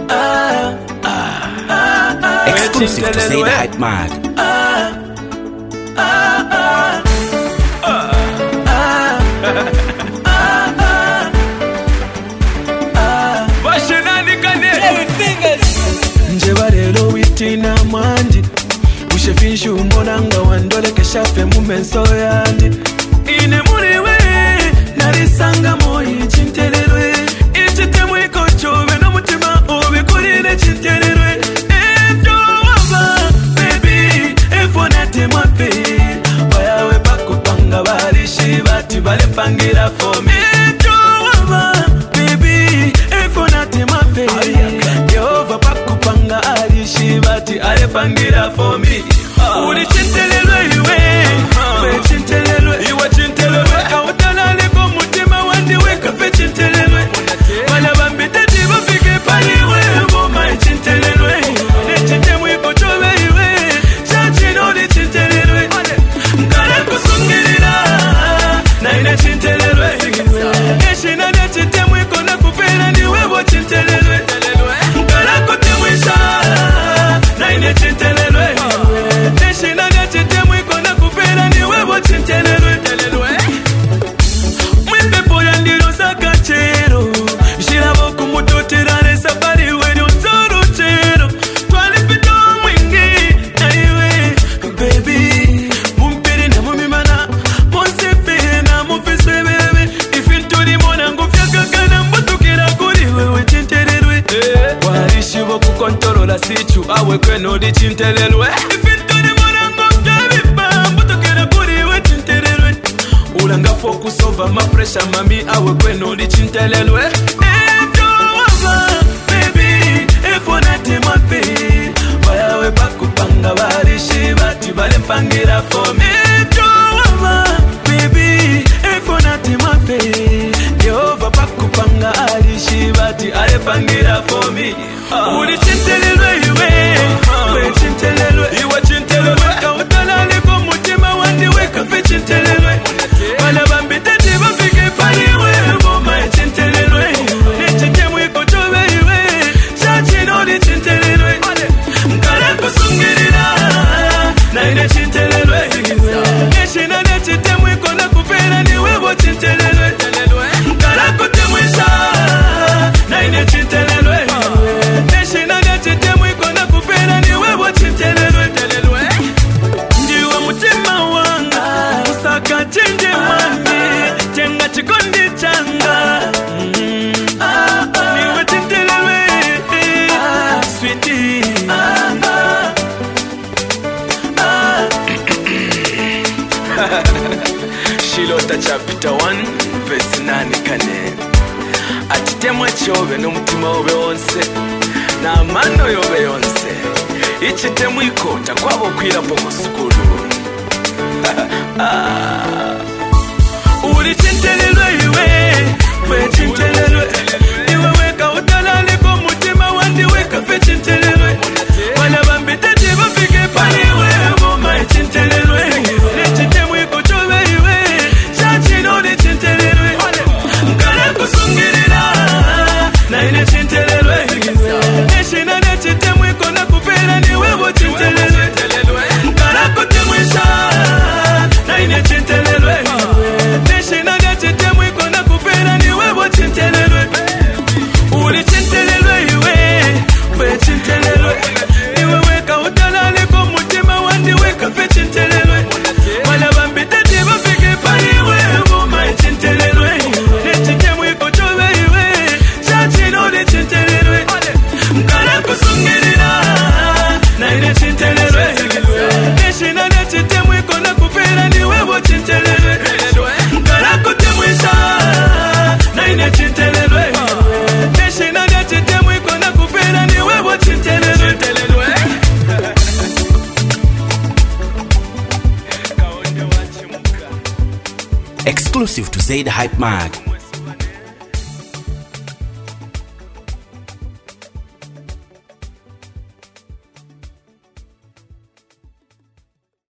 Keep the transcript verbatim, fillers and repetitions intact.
Ah, ah, ah, ah. Exclusive to Say the Hype Mag. Ah, ah, ah. Ah, ah, ah, ah. Bashenani kane Jerry Fingers Njeba lero witina mwanji Ushefinshu umonanga wandole keshafe mumenso yandi Ine muriwe narisanga moyi chintelelwe Ichite mwiko chobe no mutima obe kurine chintelelwe Ebyo waba baby efonate mwape Bayawe bakupanga balishi bati bale pangira for me Ebyo waba baby efonate mwape Yehova bakupanga alishi bati ale pangira for me Uli chintelelwe iwe We chintelelwe Iwa chintelelwe Kautala liko mutima wandi weka fe chintelelwe Wala bambite tiba fike paliwe Boma chintelelwe Nechite mwiko chobe iwe Chachino di chintelelwe Mkala kusungirira Na ine chintelelwe Neshina nechite mwiko na kupela ni webo chintelelwe Mkala kutimwisha Na ine chintelelwe Neshina nechite mwiko na kupela ni webo chintelelwe Mwembe poya ndiro saka chero Shirabo kumutoterane safari wenyo zoro chero Twali pito mwingi na iwe Baby Mumpiri na mumimana Monsefe na mufiswe bebe Ifinturi mona ngufya kakana mbutukira kuri wewe chintelelwe Warishibo kukontorola sichu awe kweno di chintelelwe Ifinturi mona ngufya biba mbutukira kuri wewe chintelelwe Ulanga focus over my pressure mami awe kweno di chintelelwe Ebyo waba baby efonate mape Bayawe bakupanga balishi bati bale mpangira for me Ebyo waba baby efonate mape Yehova bakupanga alishi bati ale pangira for me Uli chintelelwe iwe We chintelelwe Iwa chintelelwe Kautala liko mutima wandi weka fe chintelelwe Wala bambite tiba fike paliwe Boma chintelelwe Nechite mwiko chobe iwe Chachino di chintelelwe Mkala kusungirira Na ine chintelelwe Neshina nechite mwiko na kupela ni webo chintelelwe Mkala kutimwisha Na ine chintelelwe Neshina nechite mwiko na kupela ni webo chintelelwe Ndiwa mutima wanga Usaka chinje mwangi Chenga chikondi changa Niwe chintelelwe Sweetie Shilota chapter one verse nine kane Atitemwa chobe n'umutima wobe wonse Na mano yobe yonse Ichitemwa ikota kwabo kwira pomo sukulu Uli chintelelwe iwe We chintelelwe Iwe weka utala liko mutima wandi weka fe chintelelwe Wala bambite tiba fike paliwe Boma chintelelwe Nechite mwiko chobe iwe Chachino di chintelelwe Mkala kusungirira Na ine chintelelwe Neshina nechite mwiko na kupela ni webo chintelelwe Mkala kutimwisha Na ine chintelelwe Neshina nechite mwiko na kupela ni webo chintelelwe Uli chintelelwe iwe We chintelelwe Iwe weka utala liko mutima wandi weka fe chintelelwe Wala bambite tiba fike paliwe Boma chintelelwe Nechite mwiko chobe iwe Chachino di chintelelwe Mkala kusungirira Na ine chintelelwe Neshina nechite mwiko na kupela ni webo chintelelwe Mkala kutimwisha Na ine chintelelwe Neshina nechite mwiko na kupela ni webo chintelelwe Exclusive to Say the Hype Mag.